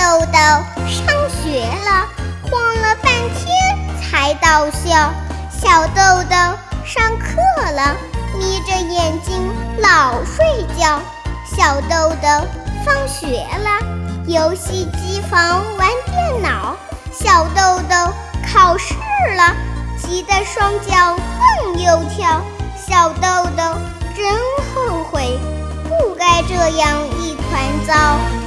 豆豆上学了，晃了半天才到校。小豆豆上课了，眯着眼睛老睡觉。小豆豆放学了，游戏机房玩电脑。小豆豆考试了，急得双脚蹦又跳。小豆豆真后悔，不该这样一团糟。